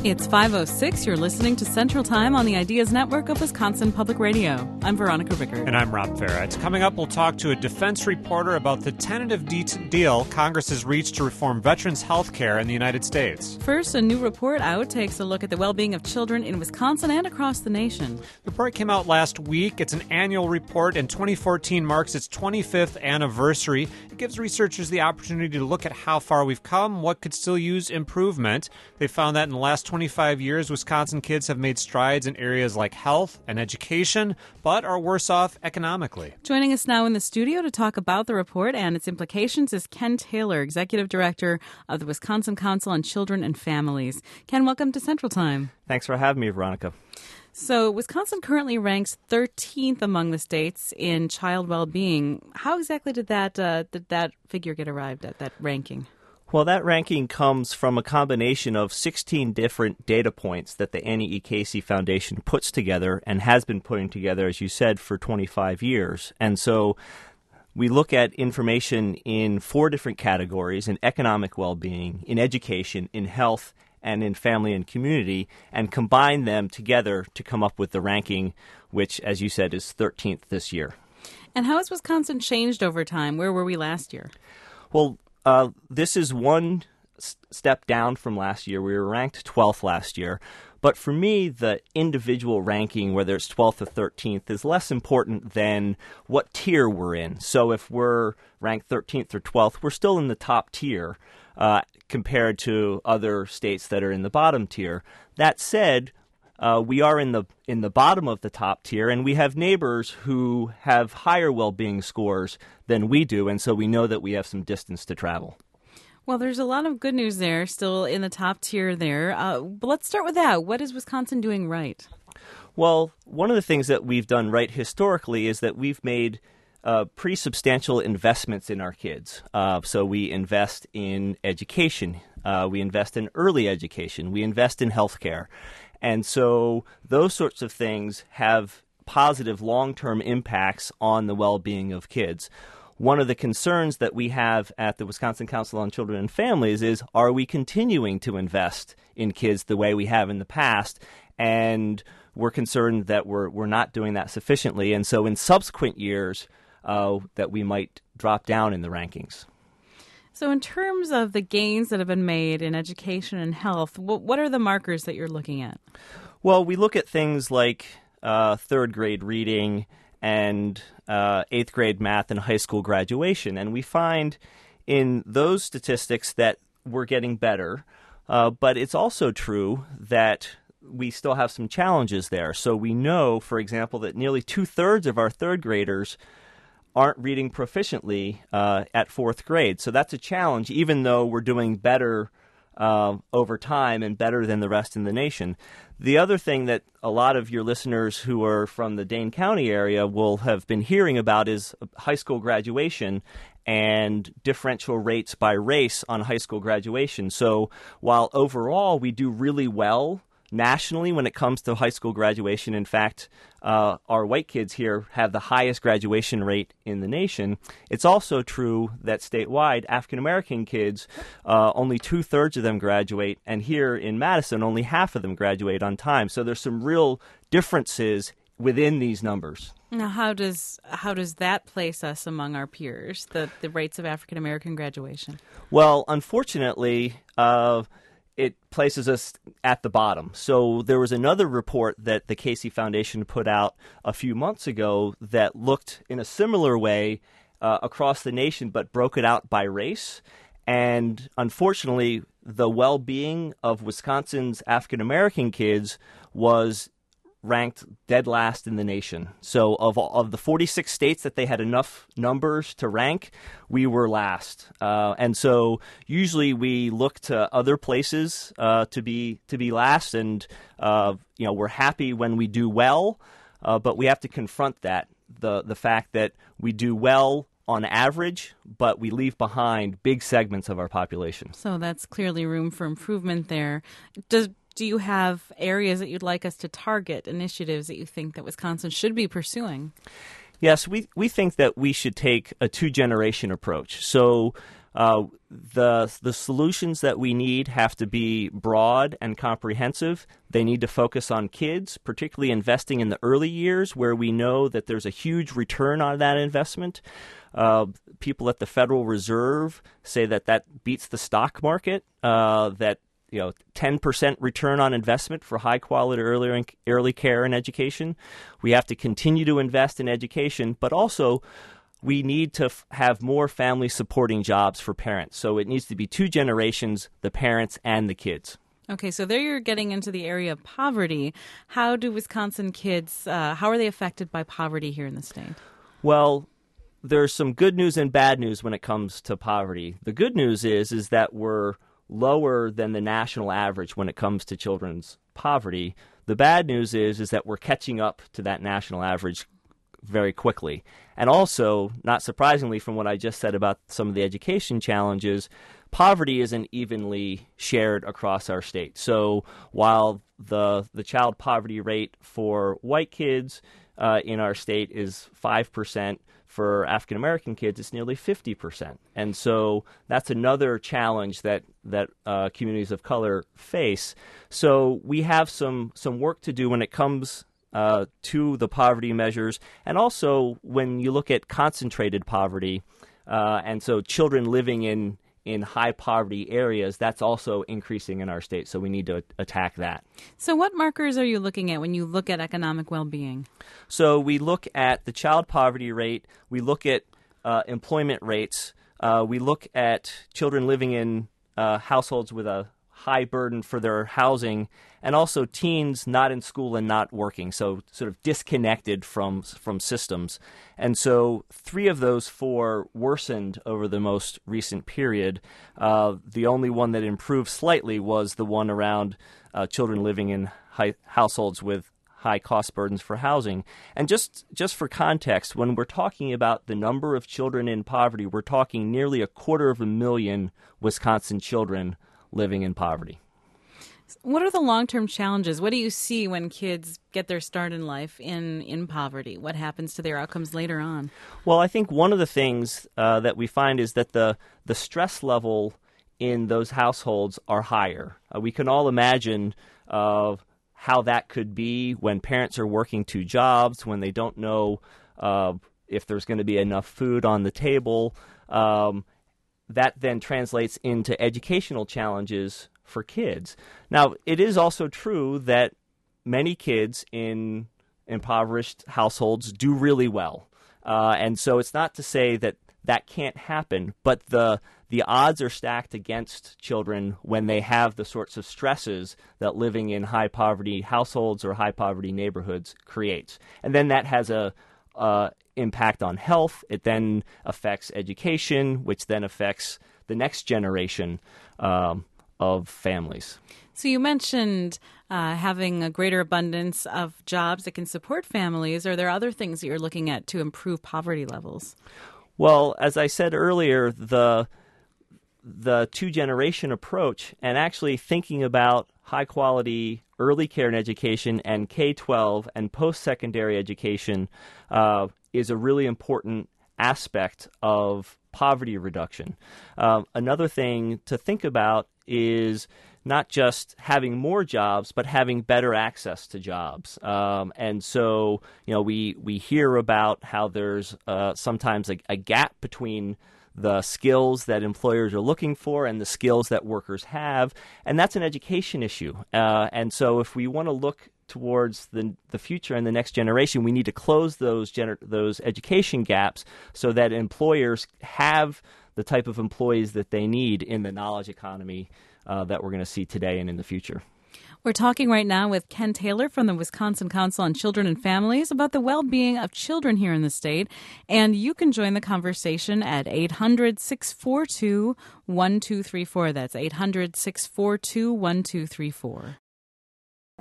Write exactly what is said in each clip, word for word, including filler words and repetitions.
It's five oh six. You're listening to Central Time on the Ideas Network of Wisconsin Public Radio. I'm Veronica Rickert. And I'm Rob Farah. Coming up, we'll talk to a defense reporter about the tentative de- deal Congress has reached to reform veterans' health care in the United States. First, a new report out takes a look at the well-being of children in Wisconsin and across the nation. The report came out last week. It's an annual report, and twenty fourteen marks its twenty-fifth anniversary. It gives researchers the opportunity to look at how far we've come, what could still use improvement. They found that in the last twenty-five years, Wisconsin kids have made strides in areas like health and education, but are worse off economically. Joining us now in the studio to talk about the report and its implications is Ken Taylor, Executive Director of the Wisconsin Council on Children and Families. Ken, welcome to Central Time. Thanks for having me, Veronica. So Wisconsin currently ranks thirteenth among the states in child well-being. How exactly did that uh, did that figure get arrived at, that ranking? Well, that ranking comes from a combination of sixteen different data points that the Annie E. Casey Foundation puts together and has been putting together, as you said, for twenty-five years. And so we look at information in four different categories: in economic well-being, in education, in health, and in family and community, and combine them together to come up with the ranking, which, as you said, is thirteenth this year. And how has Wisconsin changed over time? Where were we last year? Well, Uh, this is one s- step down from last year. We were ranked twelfth last year. But for me, the individual ranking, whether it's twelfth or thirteenth, is less important than what tier we're in. So if we're ranked thirteenth or twelfth, we're still in the top tier uh, compared to other states that are in the bottom tier. That said, Uh, we are in the in the bottom of the top tier, and we have neighbors who have higher well-being scores than we do, and so we know that we have some distance to travel. Well, there's a lot of good news there, still in the top tier there. Uh, but let's start with that. What is Wisconsin doing right? Well, one of the things that we've done right historically is that we've made uh, pretty substantial investments in our kids. Uh, so we invest in education. Uh, we invest in early education. We invest in healthcare. And so those sorts of things have positive long-term impacts on the well-being of kids. One of the concerns that we have at the Wisconsin Council on Children and Families is, are we continuing to invest in kids the way we have in the past? And we're concerned that we're we're not doing that sufficiently. And so in subsequent years, uh, that we might drop down in the rankings. So in terms of the gains that have been made in education and health, what are the markers that you're looking at? Well, we look at things like uh, third grade reading and uh, eighth grade math and high school graduation. And we find in those statistics that we're getting better. Uh, but it's also true that we still have some challenges there. So we know, for example, that nearly two-thirds of our third graders aren't reading proficiently uh, at fourth grade. So that's a challenge, even though we're doing better uh, over time and better than the rest in the nation. The other thing that a lot of your listeners who are from the Dane County area will have been hearing about is high school graduation and differential rates by race on high school graduation. So while overall we do really well nationally when it comes to high school graduation, in fact, uh, our white kids here have the highest graduation rate in the nation. It's also true that statewide, African-American kids, uh, only two-thirds of them graduate, and here in Madison, only half of them graduate on time. So there's some real differences within these numbers. Now, how does how does that place us among our peers, the, the rates of African-American graduation? Well, unfortunately, uh, it places us at the bottom. So there was another report that the Casey Foundation put out a few months ago that looked in a similar way uh, across the nation, but broke it out by race. And unfortunately, the well-being of Wisconsin's African-American kids was ranked dead last in the nation. So of of the forty-six states that they had enough numbers to rank, we were last. Uh, and so usually we look to other places uh, to be to be last, and uh, you know, we're happy when we do well, uh, but we have to confront that the the fact that we do well on average, but we leave behind big segments of our population. So that's clearly room for improvement there. Does Do you have areas that you'd like us to target, initiatives that you think that Wisconsin should be pursuing? Yes, we, we think that we should take a two-generation approach. So Uh, the the solutions that we need have to be broad and comprehensive. They need to focus on kids, particularly investing in the early years where we know that there's a huge return on that investment. Uh, people at the Federal Reserve say that that beats the stock market, uh, that you know, ten percent return on investment for high-quality early, early care and education. We have to continue to invest in education, but also we need to f- have more family-supporting jobs for parents. So it needs to be two generations, the parents and the kids. Okay, so there you're getting into the area of poverty. How do Wisconsin kids, uh, how are they affected by poverty here in the state? Well, there's some good news and bad news when it comes to poverty. The good news is, is that we're lower than the national average when it comes to children's poverty. The bad news is, is that we're catching up to that national average very quickly. And also, not surprisingly from what I just said about some of the education challenges, poverty isn't evenly shared across our state. So while the the child poverty rate for white kids uh, in our state is five percent, for African American kids, it's nearly fifty percent. And so that's another challenge that that uh, communities of color face. So we have some some work to do when it comes uh, to the poverty measures, and also when you look at concentrated poverty, uh, and so children living in in high poverty areas, that's also increasing in our state. So we need to attack that. So what markers are you looking at when you look at economic well-being? So we look at the child poverty rate. We look at uh, employment rates. Uh, we look at children living in uh, households with a high burden for their housing, and also teens not in school and not working, so sort of disconnected from from systems. And so three of those four worsened over the most recent period. Uh, the only one that improved slightly was the one around uh, children living in high households with high cost burdens for housing. And just, just for context, when we're talking about the number of children in poverty, we're talking nearly a quarter of a million Wisconsin children living in poverty. What are the long-term challenges? What do you see when kids get their start in life in, in poverty? What happens to their outcomes later on? Well, I think one of the things uh, that we find is that the, the stress level in those households are higher. Uh, we can all imagine uh, how that could be when parents are working two jobs, when they don't know uh, if there's going to be enough food on the table. Um, that then translates into educational challenges for kids. Now, it is also true that many kids in impoverished households do really well. Uh, and so it's not to say that that can't happen, but the the odds are stacked against children when they have the sorts of stresses that living in high poverty households or high poverty neighborhoods creates. And then that has a uh, impact on health. It then affects education, which then affects the next generation um, of families. So you mentioned uh, having a greater abundance of jobs that can support families. Are there other things that you're looking at to improve poverty levels? Well, as I said earlier, the the two-generation approach and actually thinking about high-quality early care and education and K twelve and post-secondary education uh, is a really important aspect of poverty reduction. Um, another thing to think about is not just having more jobs, but having better access to jobs. Um, and so, you know, we, we hear about how there's uh, sometimes a, a gap between the skills that employers are looking for and the skills that workers have, and that's an education issue. Uh, and so if we want to look towards the the future and the next generation, we need to close those gener- those education gaps so that employers have the type of employees that they need in the knowledge economy uh, that we're going to see today and in the future. We're talking right now with Ken Taylor from the Wisconsin Council on Children and Families about the well-being of children here in the state. And you can join the conversation at eight hundred, six four two, one two three four. That's eight hundred, six four two, one two three four.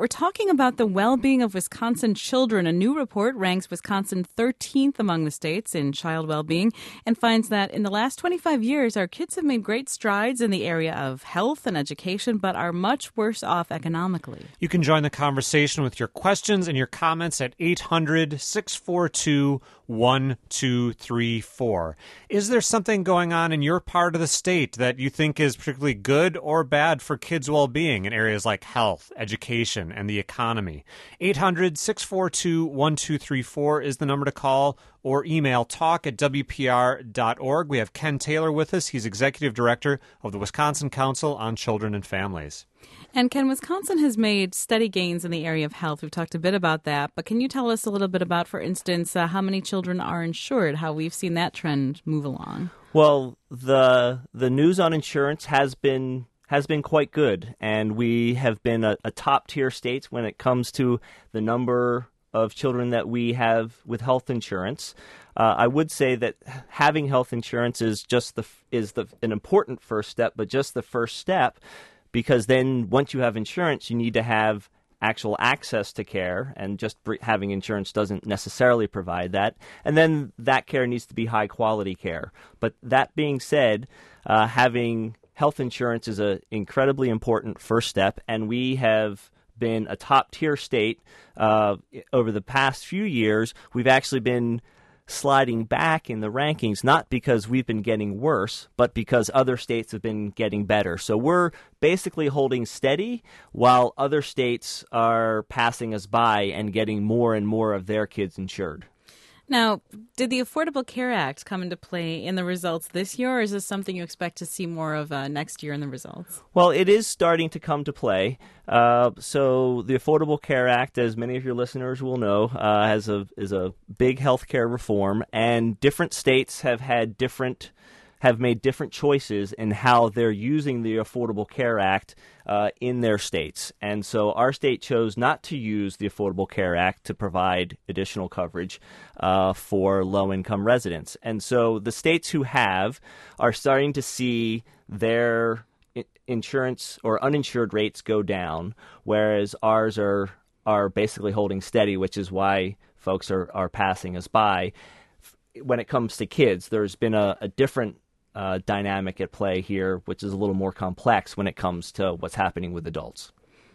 We're talking about the well-being of Wisconsin children. A new report ranks Wisconsin thirteenth among the states in child well-being and finds that in the last twenty-five years, our kids have made great strides in the area of health and education, but are much worse off economically. You can join the conversation with your questions and your comments at eight hundred, six four two, one two three four. Is there something going on in your part of the state that you think is particularly good or bad for kids' well-being in areas like health, education, and the economy? eight hundred, six four two, one two three four is the number to call, or email talk at w p r dot org. We have Ken Taylor with us. He's Executive Director of the Wisconsin Council on Children and Families. And Ken, Wisconsin has made steady gains in the area of health. We've talked a bit about that, but can you tell us a little bit about, for instance, uh, how many children are insured, how we've seen that trend move along? Well, the the news on insurance has been has been quite good, and we have been a, a top-tier state when it comes to the number of children that we have with health insurance. Uh, I would say that having health insurance is just the is the an important first step, but just the first step, because then once you have insurance, you need to have actual access to care, and just having insurance doesn't necessarily provide that. And then that care needs to be high-quality care. But that being said, uh, having health insurance is an incredibly important first step, and we have been a top-tier state uh, over the past few years. We've actually been sliding back in the rankings, not because we've been getting worse, but because other states have been getting better. So we're basically holding steady while other states are passing us by and getting more and more of their kids insured. Now, did the Affordable Care Act come into play in the results this year, or is this something you expect to see more of uh, next year in the results? Well, it is starting to come to play. Uh, so the Affordable Care Act, as many of your listeners will know, uh, has a is a big health care reform, and different states have had different have made different choices in how they're using the Affordable Care Act uh, in their states. And so our state chose not to use the Affordable Care Act to provide additional coverage uh, for low-income residents. And so the states who have are starting to see their I- insurance or uninsured rates go down, whereas ours are are basically holding steady, which is why folks are, are passing us by. When it comes to kids, there's been a, a different Uh, dynamic at play here, which is a little more complex when it comes to what's happening with adults.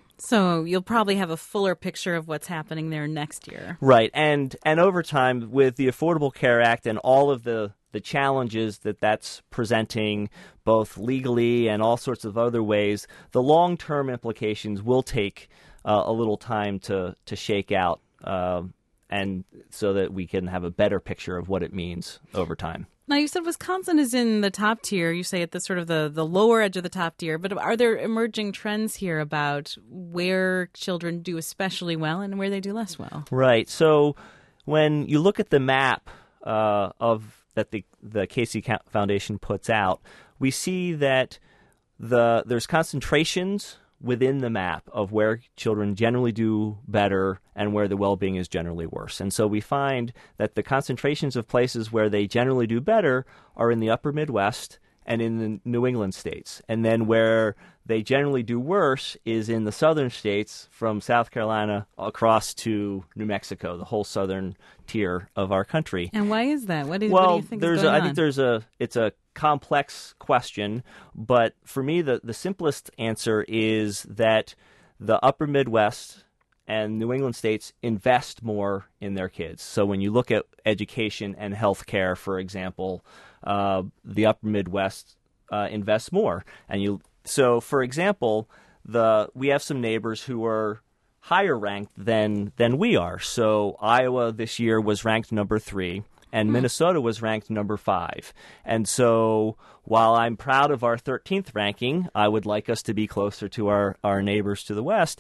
So you'll probably have a fuller picture of what's happening there next year. Right. And and over time, with the Affordable Care Act and all of the, the challenges that that's presenting, both legally and all sorts of other ways, the long-term implications will take uh, a little time to, to shake out, uh, and so that we can have a better picture of what it means over time. Now, you said Wisconsin is in the top tier. You say at the sort of the, the lower edge of the top tier. But are there emerging trends here about where children do especially well and where they do less well? Right. So when you look at the map uh, of that the the Casey Foundation puts out, we see that the there's concentrations within the map of where children generally do better and where the well-being is generally worse. And so we find that the concentrations of places where they generally do better are in the upper Midwest and in the New England states. And then where they generally do worse is in the southern states, from South Carolina across to New Mexico, the whole southern tier of our country. And why is that? What do, well, what do you think there's is going a, on? I think there's a it's a complex question, but for me the, the simplest answer is that the upper Midwest and New England states invest more in their kids. So when you look at education and health care, for example, uh, the upper Midwest uh, invests more. And you so for example, the we have some neighbors who are higher ranked than than we are. So Iowa this year was ranked number three, and Minnesota was ranked number five. And so while I'm proud of our thirteenth ranking, I would like us to be closer to our, our neighbors to the west.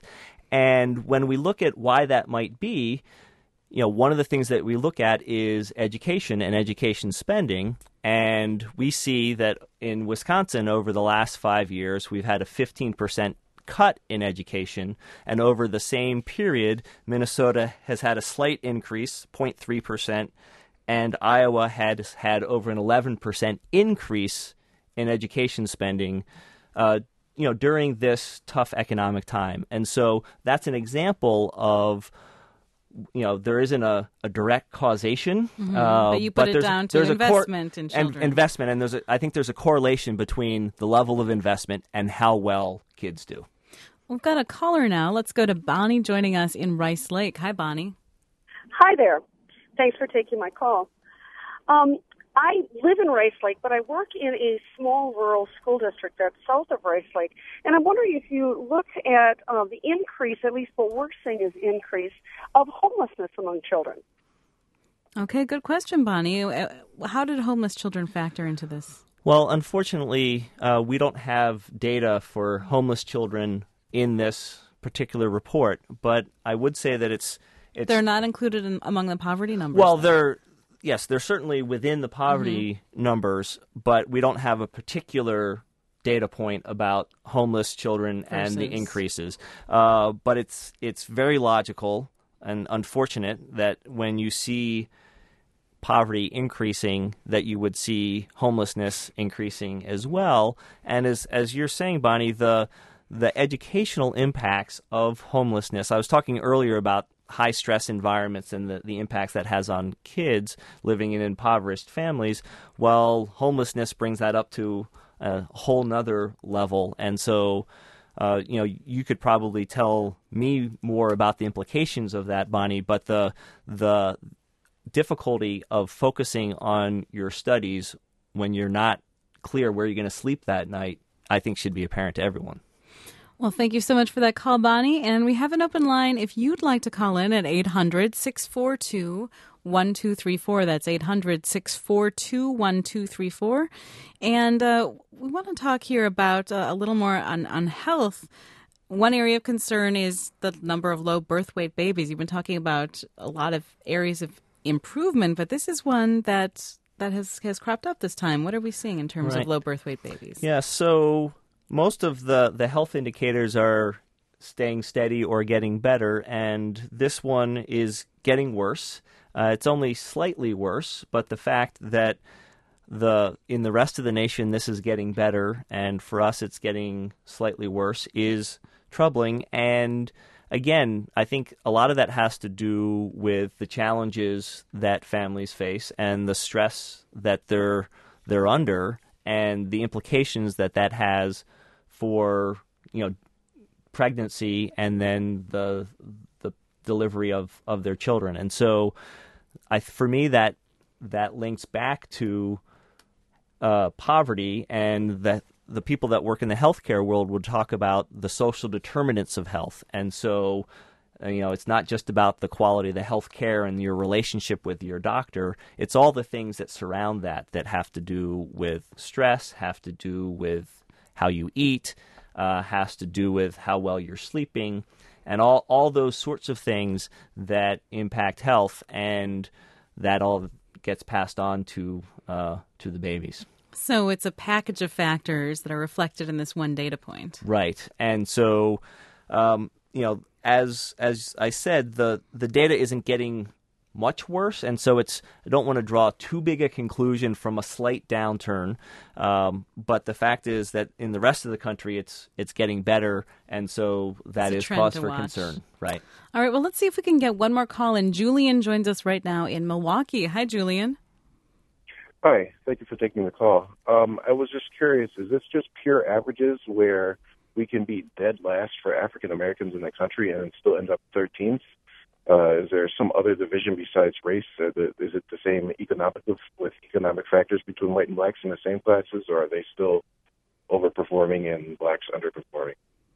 And when we look at why that might be, you know, one of the things that we look at is education and education spending. And we see that in Wisconsin over the last five years, we've had a fifteen percent cut in education. And over the same period, Minnesota has had a slight increase, zero point three percent, and Iowa had had over an eleven percent increase in education spending uh, you know, during this tough economic time. And so that's an example of, you know, there isn't a, a direct causation. Mm-hmm. Uh, but you put but it down to there's investment cor- in children. And investment, and there's a, I think there's a correlation between the level of investment and how well kids do. We've got a caller now. Let's go to Bonnie joining us in Rice Lake. Hi, Bonnie. Hi there. Thanks for taking my call. Um, I live in Rice Lake, but I work in a small rural school district that's south of Rice Lake. And I'm wondering if you look at uh, the increase, at least what we're seeing is increase, of homelessness among children. Okay, good question, Bonnie. Uh, How did homeless children factor into this? Well, unfortunately, uh, we don't have data for homeless children in this particular report, but I would say that it's... it's They're not included in, among the poverty numbers? Well, they're... Yes, they're certainly within the poverty mm-hmm. numbers, but we don't have a particular data point about homeless children Versus. and the increases. Uh, but it's it's very logical and unfortunate that when you see poverty increasing, that you would see homelessness increasing as well. And as as you're saying, Bonnie, the the educational impacts of homelessness. I was talking earlier about high stress environments and the, the impacts that has on kids living in impoverished families. Well, homelessness brings that up to a whole nother level. And so, uh, you know, you could probably tell me more about the implications of that, Bonnie, but the the difficulty of focusing on your studies when you're not clear where you're going to sleep that night, I think should be apparent to everyone. Well, thank you so much for that call, Bonnie. And we have an open line if you'd like to call in at eight hundred, six four two, one two three four. That's eight hundred, six four two, one two three four. And uh, we want to talk here about uh, a little more on, on health. One area of concern is the number of low birth weight babies. You've been talking about a lot of areas of improvement, but this is one that that has, has cropped up this time. What are we seeing in terms right. of low birth weight babies? Yeah, so... Most of the, the health indicators are staying steady or getting better, and this one is getting worse. Uh, it's only slightly worse, but the fact that the in the rest of the nation this is getting better, and for us it's getting slightly worse, is troubling. And again, I think a lot of that has to do with the challenges that families face and the stress that they're they're under, and the implications that that has for, you know, pregnancy and then the the delivery of, of their children. And so, I for me that that links back to uh, poverty, and that the people that work in the healthcare world would talk about the social determinants of health. And so, you know, it's not just about the quality of the health care and your relationship with your doctor. It's all the things that surround that that have to do with stress, have to do with how you eat, uh, has to do with how well you're sleeping, and all, all those sorts of things that impact health, and that all gets passed on to uh, to the babies. So it's a package of factors that are reflected in this one data point. Right. And so, um, you know, As as I said, the, the data isn't getting much worse, and so it's I don't want to draw too big a conclusion from a slight downturn. Um, but the fact is that in the rest of the country, it's it's getting better, and so that is cause for concern. Right. All right. Well, let's see if we can get one more call in. Julian joins us right now in Milwaukee. Hi, Julian. Hi. Thank you for taking the call. Um, I was just curious. Is this just pure averages where we can be dead last for African Americans in the country and still end up thirteenth? Uh, is there some other division besides race? Uh, the, is it the same economic with economic factors between white and blacks in the same classes, or are they still overperforming and blacks underperforming?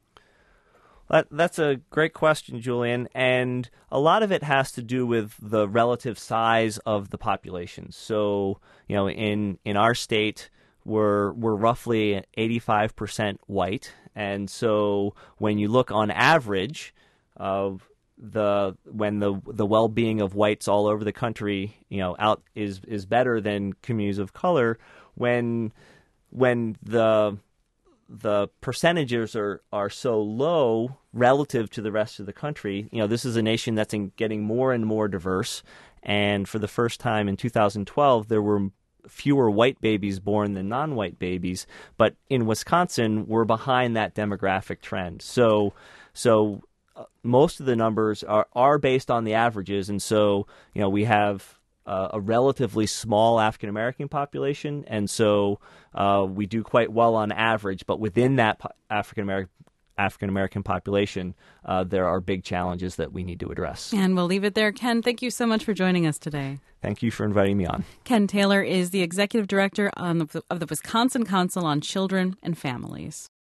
That, that's a great question, Julian, and a lot of it has to do with the relative size of the population. So, you know, in in our state, we're we're roughly eighty-five percent white. And so when you look on average of the when the the well-being of whites all over the country, you know, out is is better than communities of color, when when the the percentages are, are so low relative to the rest of the country, you know, this is a nation that's in getting more and more diverse. And for the first time in two thousand twelve, there were fewer white babies born than non-white babies, but in Wisconsin, we're behind that demographic trend. So, so uh, most of the numbers are, are based on the averages, and so you know we have uh, a relatively small African American population, and so uh, we do quite well on average. But within that po- African American African American population, uh, there are big challenges that we need to address. And we'll leave it there. Ken, thank you so much for joining us today. Thank you for inviting me on. Ken Taylor is the executive director on the, of the Wisconsin Council on Children and Families.